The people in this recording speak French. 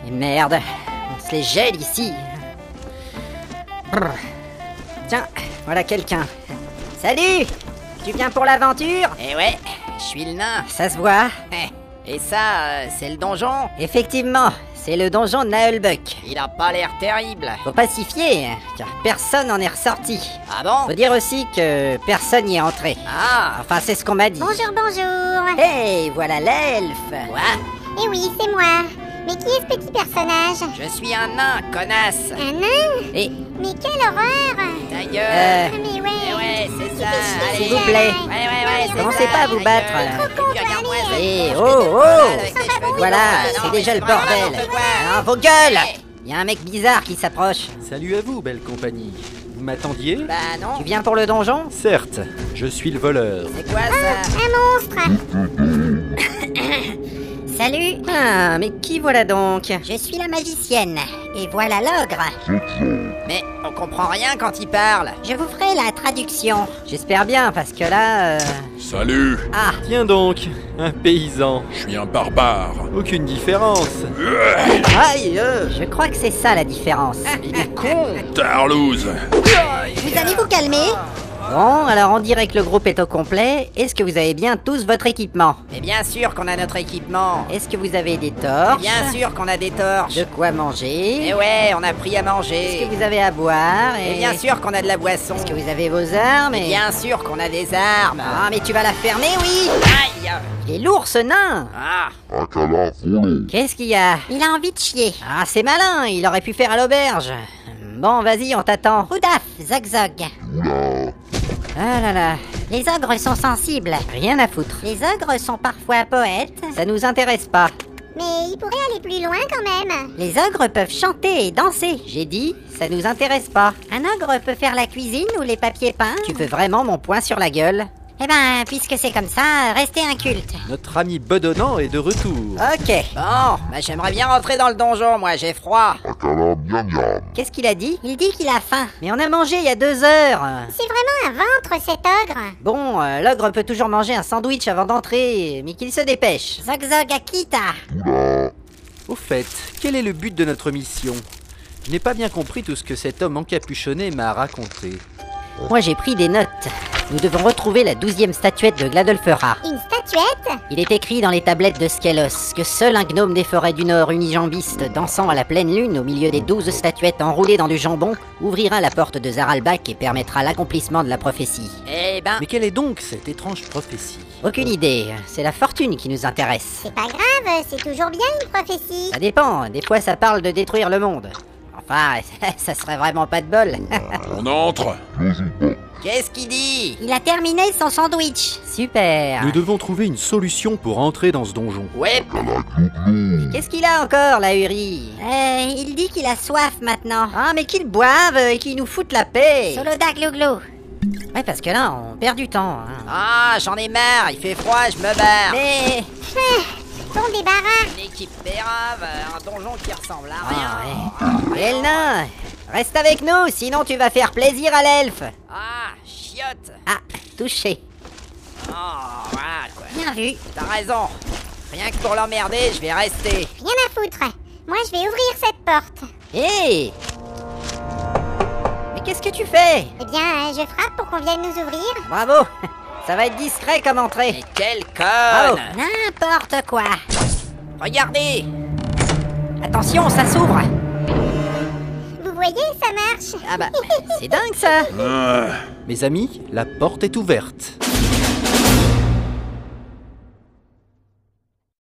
Et merde, on se les gèle ici. Brr. Tiens, voilà quelqu'un. Salut! Tu viens pour l'aventure? Eh ouais, je suis le nain. Ça se voit. Et ça, c'est le donjon? Effectivement, c'est le donjon de Naheulbeuk. Il a pas l'air terrible. Faut pas s'y fier, car personne n'en est ressorti. Ah bon? Faut dire aussi que personne n'y est entré. Ah, Enfin, c'est ce qu'on m'a dit. Bonjour, bonjour. Hey, voilà l'elfe. quoi? Eh oui, c'est moi. Mais qui est ce petit personnage? Je suis un nain, connasse. Un nain? Et, Mais quelle horreur! Ta gueule. Ah, mais Eh ouais. ouais, c'est ça. s'il Allez. vous plaît. Ouais, c'est Commencez ça, pas à vous ta battre. gueule. Trop con, Regarde-moi, allez. Eh, je oh, fais oh. mal avec les cheveux Voilà, gris. c'est Non, déjà mais le c'est vraiment bordel. n'importe quoi. Ah, vos gueules. Il y a un mec bizarre qui s'approche. Salut à vous, belle compagnie. Vous m'attendiez? Bah non. Tu viens pour le donjon? Certes, je suis le voleur. C'est quoi ça? Un monstre! Salut. Ah, mais qui voilà donc? Je suis la magicienne. Et voilà l'ogre. Mais on comprend rien quand il parle. Je vous ferai la traduction. J'espère bien, parce que là... Salut, Ah, Tiens donc, un paysan. je suis un barbare. Aucune différence. aïe, je crois que c'est ça la différence. Il est con. Tarlouse. Vous allez vous calmer? Bon, alors on dirait que le groupe est au complet. Est-ce que vous avez bien tous votre équipement? Mais bien sûr qu'on a notre équipement. Est-ce que vous avez des torches? Bien sûr qu'on a des torches. De quoi manger? Eh ouais, on a pris à Est-ce manger. que vous avez à boire? Et bien sûr qu'on a de la boisson. Est-ce que vous avez vos armes? Et bien sûr qu'on a des armes. Ah, mais tu vas la fermer, oui! Aïe. Il est lourd, ce nain! Ah, Qu'est-ce qu'il y a? Il a envie de chier. Ah, c'est malin, il aurait pu faire à l'auberge. Bon, vas-y, on t'attend. Oudaf, zog zog. Ah là là, Les ogres sont sensibles. rien à foutre. Les ogres sont parfois poètes. Ça nous intéresse pas. Mais ils pourraient aller plus loin quand même. Les ogres peuvent chanter et danser. J'ai dit, ça nous intéresse pas. Un ogre peut faire la cuisine ou les papiers peints. Tu veux vraiment mon poing sur la gueule? Eh ben, puisque c'est comme ça, restez inculte. Notre ami bedonnant est de retour. Ok. bon, bah j'aimerais bien rentrer dans le donjon, moi, j'ai froid. Qu'est-ce qu'il a dit? Il dit qu'il a faim. Mais on a mangé il y a 2 heures. C'est vraiment un ventre cet ogre. Bon, l'ogre peut toujours manger un sandwich avant d'entrer, mais qu'il se dépêche. Zog zog Akita. Au fait, quel est le but de notre mission? Je n'ai pas bien compris tout ce que cet homme encapuchonné m'a raconté. Moi j'ai pris des notes. Nous devons retrouver la 12e statuette de Gladolfera. Une statuette? Il est écrit dans les tablettes de Skelos que seul un gnome des forêts du Nord unijambiste dansant à la pleine lune au milieu des 12 statuettes enroulées dans du jambon ouvrira la porte de Zaralbak et permettra l'accomplissement de la prophétie. Eh ben, Mais quelle est donc cette étrange prophétie? Aucune idée, c'est la fortune qui nous intéresse. C'est pas grave, c'est toujours bien une prophétie. Ça dépend, des fois ça parle de détruire le monde. Enfin, ça serait vraiment pas de bol. On entre. qu'est-ce qu'il dit? Il a terminé son sandwich. Super. Nous devons trouver une solution pour entrer dans ce donjon. Ouais, Qu'est-ce qu'il a encore, la Uri? Il dit qu'il a soif maintenant. Ah, mais qu'il boive et qu'il nous foute la paix. Soloda glouglou. Ouais, parce que là, on perd du temps. Hein. ah, j'en ai marre, il fait froid, je me barre. Mais... Ton débarras. Une équipe pérave, un donjon qui ressemble à Ah, rien. ouais. Et le nain, reste avec nous, sinon tu vas faire plaisir à l'elfe. Ah, chiotte. Ah, touché. Oh, voilà quoi. Bien vu. T'as raison. Rien que pour l'emmerder, je vais rester. Rien à foutre. Moi, je vais ouvrir cette porte. Hé Mais qu'est-ce que tu fais? Eh bien, je frappe pour qu'on vienne nous ouvrir. Bravo. Ça va être discret comme entrée. Mais quelle Bravo. conne. N'importe quoi. Regardez. Attention, ça s'ouvre. Vous voyez, ça marche. Ah bah, c'est dingue ça. Mes amis, la porte est ouverte.